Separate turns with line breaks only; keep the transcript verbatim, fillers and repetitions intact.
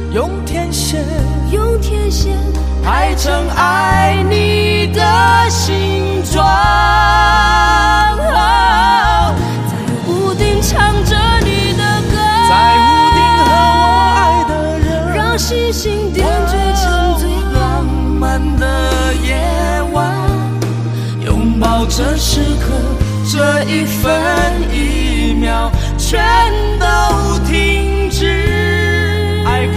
用天线，
用天线
排成爱你的形状。
在屋顶唱着你的歌，
在屋顶和我爱的人，
让星星点缀成最
浪漫的夜晚，拥抱这时刻，这一分一秒全都停